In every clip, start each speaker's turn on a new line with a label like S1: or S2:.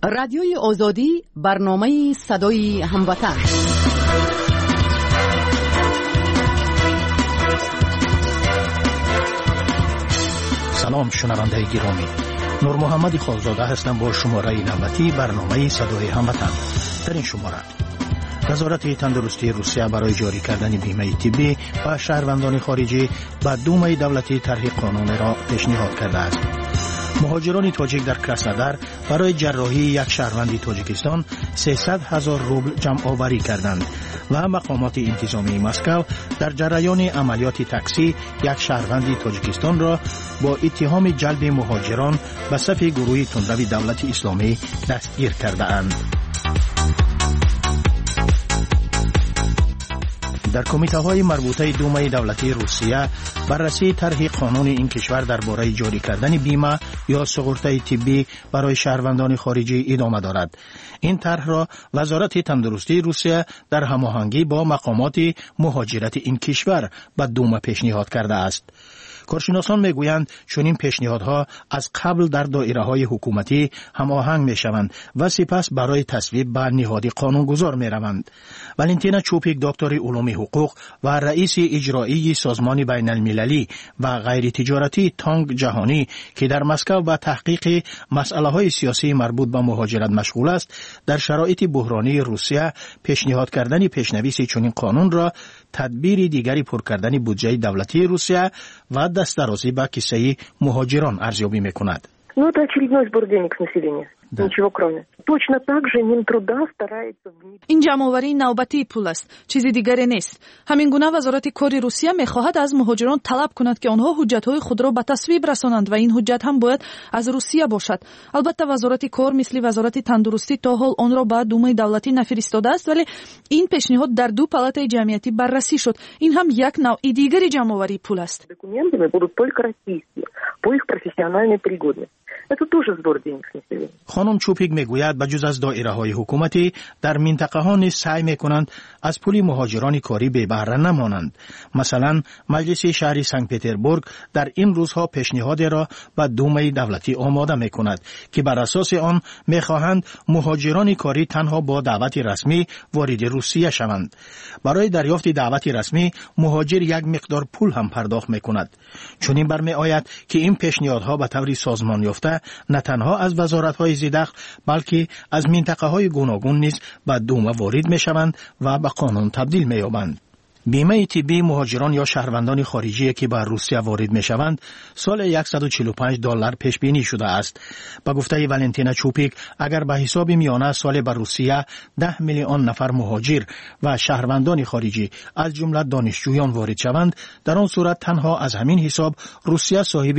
S1: رادیوی آزادی، برنامه صدای هموطن.
S2: سلام شنونده گرامی، نور محمد خالزاده هستم با شماره نوبتی برنامه صدای هموطن. در این شماره وزارت تندرستی روسیه برای جاری کردن بیمه طبی و شهروندان خارجی به دومای دولتی طرح قانون را پیشنهاد کرده است. مهاجران تاجیک در کراسنودار برای جراحی یک شهروند تاجیکستان 300,000 روبل جمع آوری کردند و مقامات انتظامی مسکو در جریان عملیات تاکسی یک شهروند تاجیکستان را با اتهام جلب مهاجران به صف گروه تندرو دولت اسلامی دستگیر کرده اند. در کمیته های مربوطه دومای دولتی روسیه بررسی طرح قانون این کشور درباره جاری کردن بیمه یا سقورت طبی برای شهروندان خارجی ادامه دارد. این طرح را وزارت تندرستی روسیه در هماهنگی با مقامات مهاجرت این کشور به دوما پیشنهاد کرده است. کارشناسان میگویند چنین پیشنهادها از قبل در دایره‌های حکومتی هماهنگ میشوند و سپس برای تصویب به نهاد قانونگذار میروند. والنتینا چوپیک، دکتر علوم حقوق و رئیس اجرایی سازمان بین المللی و غیر تجارتی تانگ جهانی که در مسکو به تحقیق مسائل سیاسی مربوط به مهاجرت مشغول است، در شرایط بحرانی روسیه پیشنهاد کردن پیشنویس چنین قانون را تدبیر دیگری پر کردن بودجه دولتی روسیه و دسترسی به کیسه مهاجران ارزیابی میکند.
S3: Ну, это очередной сбор денег с населения. Да. Ничего кроме. Точно так же Минтруда старается внедрить.
S4: این جمع‌آوری نوبتی پول است، چیزی دیگری نیست. همین گونه وزارت کار روسیه می‌خواهد از مهاجران طلب کند که آنها حجت‌های خود را به تصویب رسانند و این حجت هم باید از روسیه باشد. البته وزارت کار مثل وزارت تندرستی تا حال آن را به دومای دولتی نفرستاده است، ولی این پیشنهاد در دو پالاتای جمعیتی بررسی شد. این هم یک نوع دیگری جمع‌آوری پول است.
S3: Документами будут только российские по их профессиональной пригодности. Это тоже сбор денег с населения.
S2: خانم چوپیک میگوید بجز از دایره‌های حکومتی در منطقه ها نیز سعی میکنند از پول مهاجران کاری بی بهره نمانند. مثلا مجلس شهر سنت پترزبورگ در این روزها پیشنهاد را به دومای دولتی آماده میکند که بر اساس آن میخواهند مهاجران کاری تنها با دعوت رسمی وارد روسیه شوند. برای دریافت دعوت رسمی مهاجر یک مقدار پول هم پرداخت میکند. چنین برمیآید که این پیشنهادها به طور سازمان یافته نه تنها از وزارت‌های زیردخل بلکه از منطقه‌های گوناگون نیز به دوما وارد می‌شوند و به قانون تبدیل می‌یابند. بیمه طبی مهاجران یا شهروندان خارجی که به روسیه وارد می‌شوند سال $145 پیش بینی شده است. با گفته والنتینا چوپیک، اگر به حساب میانه سال به روسیه 10 میلیون نفر مهاجر و شهروندان خارجی از جمله دانشجویان وارد شوند، در آن صورت تنها از همین حساب روسیه صاحب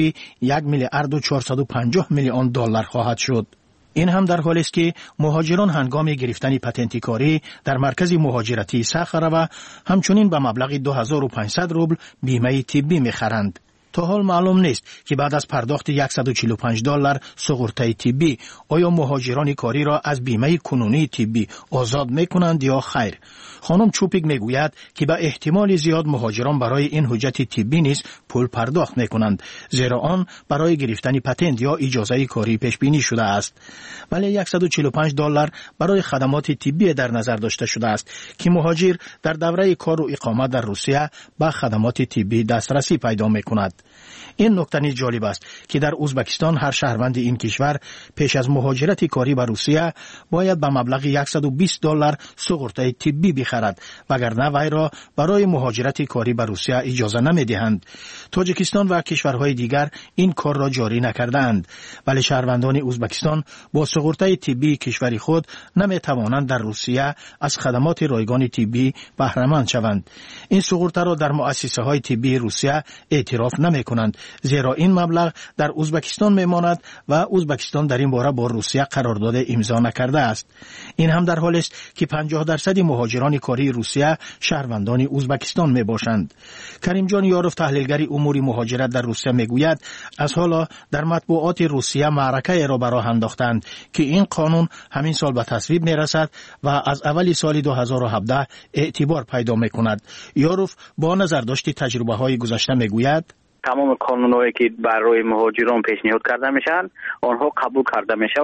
S2: $1,450,000,000 خواهد شد. این هم در حالی است که مهاجران هنگام گرفتن پتنت کاری در مرکز مهاجرتی ساخرا همچنین به مبلغ 2500 روبل بیمه طبی می‌خرند. تا حال معلوم نیست که بعد از پرداخت $145 سقورت طبی آیا مهاجران کاری را از بیمه کنونی طبی آزاد میکنند یا خیر. خانم چوپیک میگوید که به احتمال زیاد مهاجران برای این حجت طبی نیز پول پرداخت میکنند، زیرا آن برای گرفتن پتنت یا اجازه کاری پیش بینی شده است. ولی $145 برای خدمات طبی در نظر داشته شده است که مهاجر در دوره کار و اقامت در روسیه به خدمات طبی دسترسی پیدا میکند. این نکته نیز جالب است که در ازبکستان هر شهروند این کشور پیش از مهاجرت کاری به روسیه باید به مبلغ $120 سقورت طبی بخرد، وگرنه وی را برای مهاجرت کاری به روسیه اجازه نمیدهند. تاجیکستان و کشورهای دیگر این کار را جاری نکردند، ولی شهروندان ازبکستان با سقورت طبی کشور خود نمیتوانند در روسیه از خدمات رایگان طبی بهره مند شوند. این سقورت را در مؤسسه های طبی روسیه اعتراف نمیکنند، زیرا این مبلغ در ازبکستان میماند و ازبکستان در این باره با روسیه قرارداد امضا نکرده است. این هم در حالی است که 50% مهاجران کاری روسیه شهروندان ازبکستان میباشند. کریم جان یاروف، تحلیلگر امور مهاجرت در روسیه، میگوید از حالا در مطبوعات روسیه معرکه را براه انداختند که این قانون همین سال به تصویب میرسد و از اول سال 2017 اعتبار پیدا میکند. یاروف با نظر داشت تجربه های گذشته میگوید
S5: تمام قانونایی که برای مهاجران پیشنهاد کرده میشن آنها قبول کرده میشوند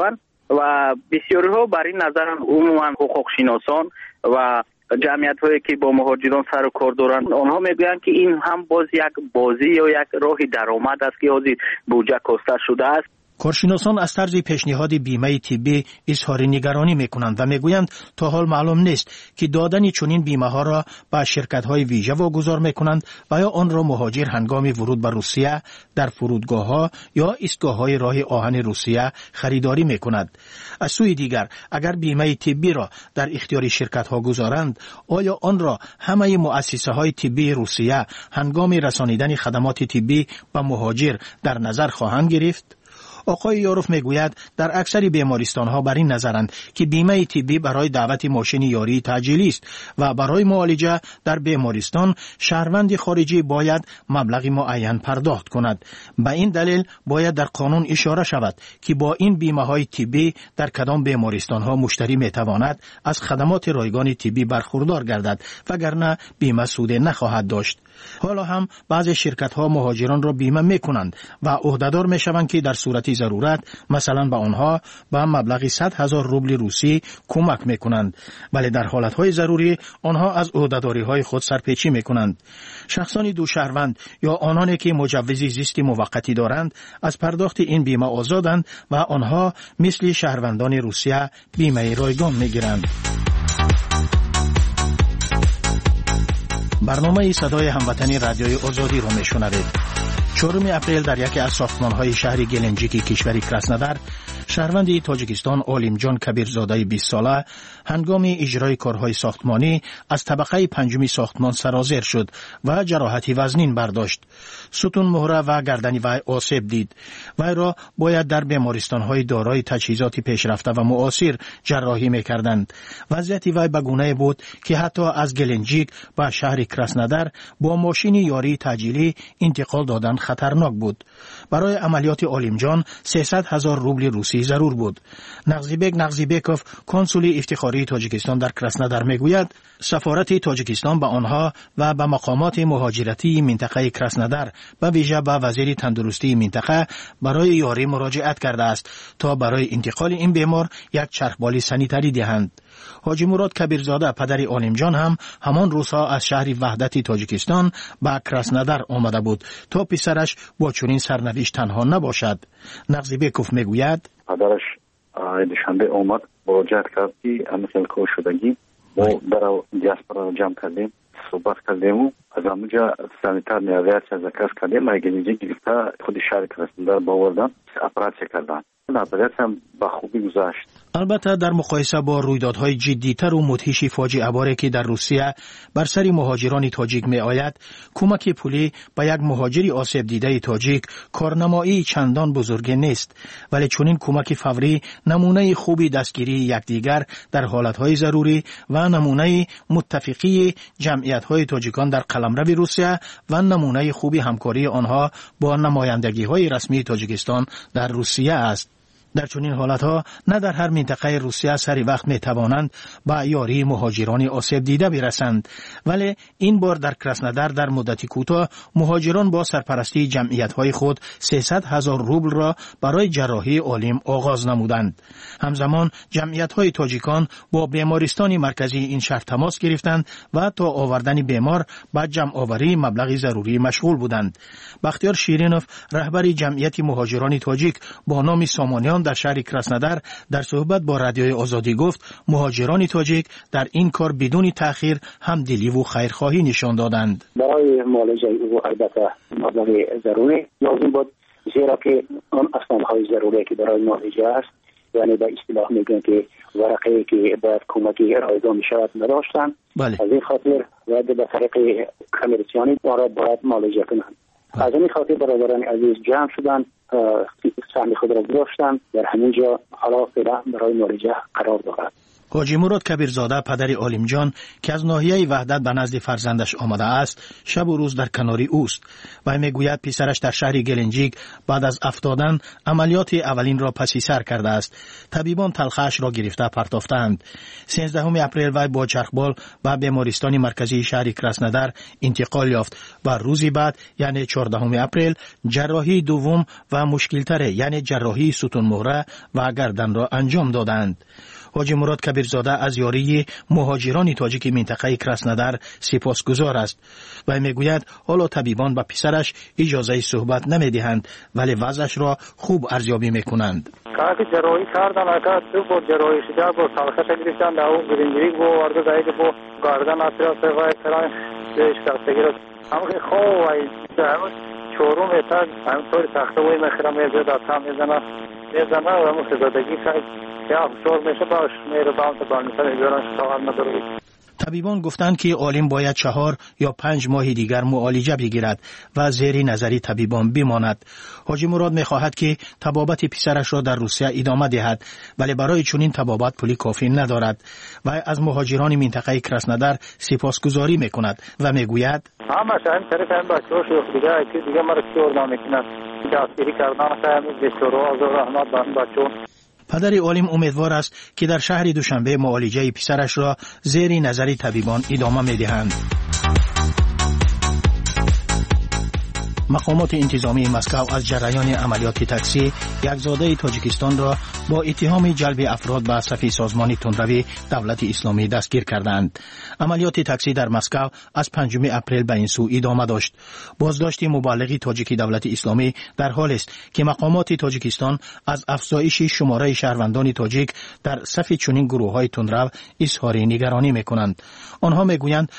S5: و بسیاری ها بر این نظرن، عموما حقوق شناسان و جمعیت هایی که با مهاجران سر و کار دارند، آنها میگویند که این هم باز یک بازی یا یک راه درآمد است که از بودجه کاسته شده است.
S2: کارشناسان از طرز پیشنهاد بیمه طبی اظهار نگرانی میکنند و میگویند تا حال معلوم نیست که دادن چنین بیمه ها را به شرکت های ویژه واگذار میکنند و یا آن را مهاجر هنگام ورود به روسیه در فرودگاه ها یا ایستگاه های راه آهن روسیه خریداری میکند. از سوی دیگر اگر بیمه طبی را در اختیار شرکت ها گذارند، آیا آن را همه مؤسسه های طبی روسیه هنگام رسانیدن خدمات طبی به مهاجر در نظر خواهند گرفت؟ آقای یاروف میگوید در اکثر بیمارستان‌ها بر این نظرند که بیمه طبی برای دعوت ماشین یاری تجهیزی است و برای معالجه در بیمارستان شهروند خارجی باید مبلغ معین پرداخت کند. به این دلیل باید در قانون اشاره شود که با این بیمه‌های طبی در کدام بیمارستان‌ها مشتری میتواند از خدمات رایگان طبی برخوردار گردد، وگرنه بیمه سود نخواهد داشت. حالا هم بعضی شرکت‌ها مهاجران را بیمه می‌کنند و عهده‌دار می‌شوند که در صورت ضرورت مثلا به آنها به مبلغ 100,000 روبل روسی کمک می‌کنند، ولی در حالت‌های ضروری آنها از عهده‌داری‌های خود سرپیچی می‌کنند. شخصان دو شهروند یا آنانی که مجوز زیست موقتی دارند از پرداخت این بیمه آزادند و آنها مثل شهروندان روسیه بیمه رایگان می‌گیرند. برنامه صدای هموطنی رادیوی آزادی را میشنوید. 4 اپریل در یکی از ساختمان‌های شهر گلنجیک کشور کراسنودار، شهروند تاجیکستان عالمجان کبیرزاده 20 ساله هنگام اجرای کارهای ساختمانی از طبقه 5 ساختمان سرازیر شد و جراحتی وزنین برداشت. ستون مهره و گردن وی آسیب دید. وی را باید در بیمارستان‌های دارای تجهیزات پیشرفته و معاصر جراحی می‌کردند. وضعیت وی به گونه بود که حتی از گلنجیک به شهر کراسنودار با ماشین یاری تجهیزی انتقال دادن خطرناک بود. برای عملیات عالمجان 300,000 روبل روسی ضرور بود. نغزیبک نغزیبکوف کنسول افتخاری تاجیکستان در کراسنودار میگوید سفارت تاجیکستان به آنها و به مقامات مهاجرتی منطقه کراسنودار به ویژه به وزیر تندرستی منطقه برای یاری مراجعت کرده است تا برای انتقال این بیمار یک چرخبال سانیتری دهند. حاجی مراد کبیرزاده پدر عالمجان هم همان روزها از شهر وحدت تاجیکستان به کراسنودار آمده بود تا پسرش با چنین سرنوشت تنها نباشد. نغزیبکوف میگوید
S6: پدرش دوشنبه آمد مراجعت کرد که مثل کار شدگی ما در دیاسپورا را جمع کردیم، صحبت کردیم و از همونجا سانیتار نیاویاسیا زکاس کردیم. مگنیجی گرفته خود شهر کراسنودار باوردن اپراتسیا کردن. عملیات هم به خوبی گذشت.
S2: البته در مقایسه با رویدادهای جدی‌تر و مدهش فاجعه باری که در روسیه بر سر مهاجران تاجیک می آید، کمک پولی به یک مهاجری آسیب دیده تاجیک کارنمایی چندان بزرگ نیست، ولی چنین کمک فوری نمونه خوبی دستگیری یکدیگر در حالتهای ضروری و نمونه متفقی جمعیت‌های تاجیکان در قلمرو روسیه و نمونه خوبی همکاری آنها با نمایندگی‌های رسمی تاجیکستان در روسیه است. در چنین حالتها نه در هر منطقه روسیه سری وقت می توانند با یاری مهاجران آسیب دیده برسند، ولی این بار در کراسنودار در مدتی کوتاه مهاجران با سرپرستی جمعیت‌های خود 300,000 روبل را برای جراحی عالم آغاز نمودند. همزمان جمعیت‌های تاجیکان با بیمارستان مرکزی این شهر تماس گرفتند و تا آوردن بیمار با جمع آوری مبلغ ضروری مشغول بودند. بختیار شیرینوف رهبر جمعیت مهاجران تاجیک با نام سامانیان در شهر کراسنودار در صحبت با رادیوی آزادی گفت مهاجران تاجیک در این کار بدون تأخیر همدلی و خیرخواهی نشان دادند.
S7: برای معالجه او البته مبلغ ضروری لازم بود، زیرا که آن اسنادهای ضروری که برای معالجه است، یعنی به اصطلاح میگن که ورقه که باید کمکی رایگان میشود نداشتند. از این خاطر باید به طریق کمیرسیانی را باید معالجه کنند. از این خاطر برادران عزیز جمع شدند، سهم خود را گذاشتند در همینجا حالا فعلا برای معالجه قرار دارد.
S2: حاجی مراد کبیرزاده پدر عالم جان که از ناحیه وحدت به نزد فرزندش آمده است شب و روز در کناری اوست و میگوید پسرش در شهر گلنجیک بعد از افتادن عملیات اولین را پسی سر کرده است. طبیبان تلخش را گرفته پرتافتند. 13 اپریل وی با چرخبال به بیمارستان مرکزی شهر کراسنودار انتقال یافت و روزی بعد یعنی 14 اپریل جراحی دوم و مشکل‌تر یعنی جراحی ستون مهره و گردن را انجام دادند. حاجی مراد کبیرزاده از یاری مهاجران تاجیک منطقه کراسنودار سپاسگزار است و میگوید حالا طبیبان به پسرش اجازه صحبت نمیدهند ولی وضعش را خوب ارزیابی میکنند.
S8: که جراحی کردن اگر تو با جراحی شده با سالخش گرفتن در اون گرینجری با ورده دایده با گردن اطراف و سران شکستگی را همه خواه و همه چورم ایتر همطور تخته وی مخیرم میزد از هم میزنه و همه خزادگی یا چور میشه باش میره باند بانیسان ایران شتاقل نداره.
S2: طبیبان گفتند که عالم باید 4 یا 5 ماه دیگر معالجه بگیرد و زیر نظر طبیبان بماند. حاجی مراد میخواهد که طبابت پسرش را در روسیه ادامه دهد ولی برای چنین طبابت پولی کافی ندارد و از مهاجران منطقه کراسنودار سپاسگزاری میکند و میگوید
S8: همش هم طرف هم بچه‌ها شوخ دیگه مرا چور نمیکنند دستگیری کردن هم دکترها از رحمت بر بچه‌ها.
S2: پدر عالم امیدوار است که در شهر دوشنبه معالجه پسرش را زیر نظر طبیبان ادامه می‌دهند. مقامات انتظامی مسکو از جریان عملیات تاکسی یک زاده تاجیکستان را با اتهام جلب افراد به صف سازمان تندروی دولت اسلامی دستگیر کردند. عملیات تاکسی در مسکو از 5 اپریل به این سو ادامه داشت. بازداشت مبلغ تاجیک دولت اسلامی در حال است که مقامات تاجیکستان از افزایش شماره شهروندان تاجیک در صف چنین گروه‌های تندرو اظهار نگرانی می‌کنند. آنها می‌گویند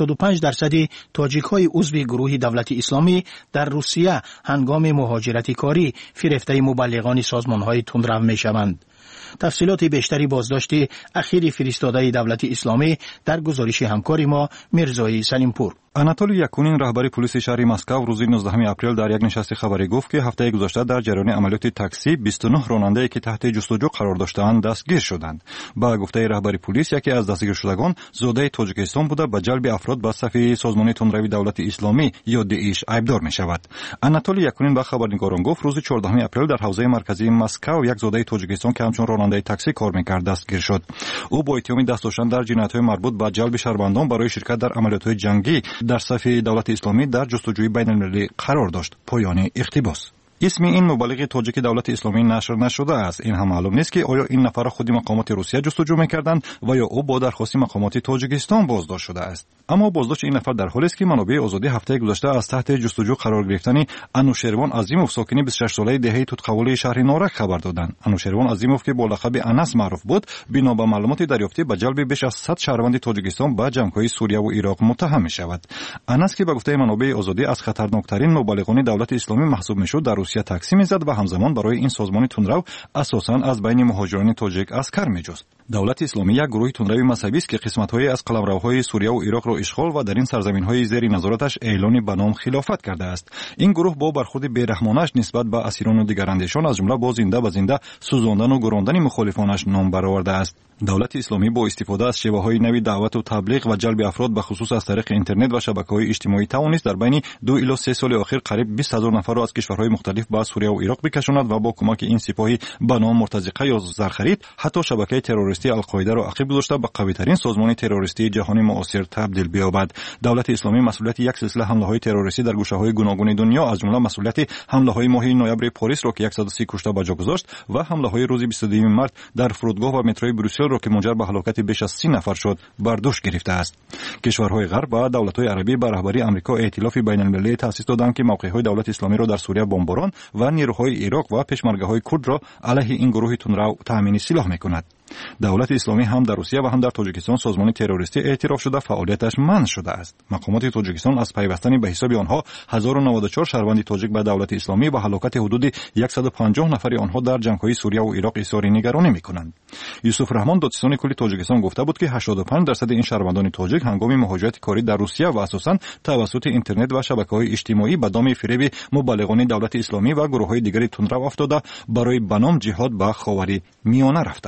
S2: 85% تاجیک‌های عضو گروه دولت اسلامی در روسیه هنگام مهاجرت کاری فریفته مبلغان سازمان‌های تندرو می‌شوند. تفصیلات بیشتری بازداشت اخیر فرستاده دولت اسلامی در گزارش همکار ما میرزایی سلیمپور.
S9: آناتولی یاکونین رهبر پلیس شهر مسکو روز 19 اپریل در یک نشست خبری گفت که هفته گذشته در جریان عملیات تاکسی 29 راننده که تحت جستجو قرار داشتند دستگیر شدند. با گفته رهبر پلیس یکی از دستگیر شدگان زاده تاجیکستان بوده به جلب افراد به صف سازمان تندروی دولت اسلامی یا داعش ایبدار می شود. آناتولی یاکونین با خبرنگاران گفت روز 14 اپریل در حوزه مرکزی مسکو یک زاده تاجیکستان که همچون راننده تاکسی کار می‌کرد دستگیر شد. او با اتهام دست داشتن در جنایت‌های مربوط به جلب شهروندان برای شرکت در عملیات‌های جنگی در صف دولت اسلامی در جستجوی بین‌المللی قرار داشت. پایان اقتباس. اسم این مبلغ تاجیک دولت اسلامی نشر نشده است. این هم معلوم نیست که آیا این نفر خود مقامات روسیه جستجو می‌کردند و یا او با درخواست مقامات تاجیکستان بازداشت شده است. اما بازداشت این نفر در حالی است که منابع آزادی هفته گذشته از تحت جستجو قرار گرفتن انوشیروان عظیموف ساکن 26 ساله دهه توتقولی شهر نارک خبر دادند. انوشیروان عظیموف که با لقب انس معروف بود بنا به معلومات دریافتی به جلب بیش از 100 شهروند تاجیکستان به جنگ‌های سوریه و عراق متهم می‌شود. انس که به گفته منابع آزادی از خطرناکترین مبلغان دولت اسلامی محسوب می‌شد در روسیه تاکسی می‌زد و همزمان برای این سازمان تندرو اساساً از بین مهاجران تاجیک اسکر می‌جست. دولت اسلامی یک گروه تندروی مذهبی است که قسمت‌های از قلمروهای سوریه و عراق را اشغال و در این سرزمین‌های زیر نظارتش اعلان به نام خلافت کرده است. این گروه با برخورد بی‌رحمانه‌اش نسبت به اسیران و دیگر اندیشان از جمله با زنده به زنده سوزاندن و گراندن مخالفانش نام برآورده است. دولت اسلامی با استفاده از شیوه‌های نوی دعوت و تبلیغ و جلب افراد به خصوص از طریق اینترنت و شبکه‌های اجتماعی توانست در بین 2 الی 3 سال اخیر قریب 20000 نفر را از کشورهای مختلف به سوریه و عراق بکشاند و با کمک این سپاهی به نام مرتزقه یا زرخرید حتی شبکه تروریستی القاعده را عقب گذاشته به قوی‌ترین سازمان تروریستی جهانی معاصر تبدیل بیابد. دولت اسلامی مسئولیت یک سلسله حمله‌های تروریستی در گوشه‌های گوناگون دنیا از جمله مسئولیت حمله‌های ماه نوامبر پاریس را که 130 کشته به جا گذاشت و حمله‌های روز 22 مارس در فرودگاه و متروی بروسل را که منجر به هلاکت بیش از 30 نفر شد بر دوش گرفته است. کشورهای غرب و دولت‌های عربی به رهبری آمریکا ائتلاف بین‌المللی تأسیس دادند که موقع‌های دولت اسلامی را در سوریه بمباران و نیروهای عراق و پشمرگه‌های کرد را علیه این گروه تندرو تأمین سلاح می‌کند. دولت اسلامی هم در روسیه و هم در تاجیکستان سازمان تروریستی اعتراف شده فعالیتش منع شده است. مقامات تاجیکستان از پیوستن به حساب آنها 1094 شهروند تاجیک به دولت اسلامی و هلاکت حدود 150 نفر آنها در جنگ‌های سوریه و عراق اظهار نگرانی می‌کنند. یوسف رحمان دادستان کلی تاجیکستان گفته بود که 85% این شهروندان تاجیک هنگام مهاجرت کاری در روسیه و اساساً توسط اینترنت و شبکه‌های اجتماعی به دام فریب مبلغان دولت اسلامی و گروه‌های دیگر تندرو افتاده برای بنام جهاد به خاور میانه رفتند.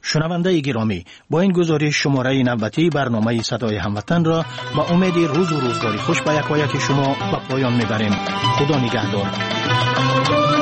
S2: شنونده گرامی، با این گزارش شماره نوبتی برنامه صدای هموطن را با امید روز و روزگاری خوش به یک و یک شما به پایان میبریم. خدا نگهدار.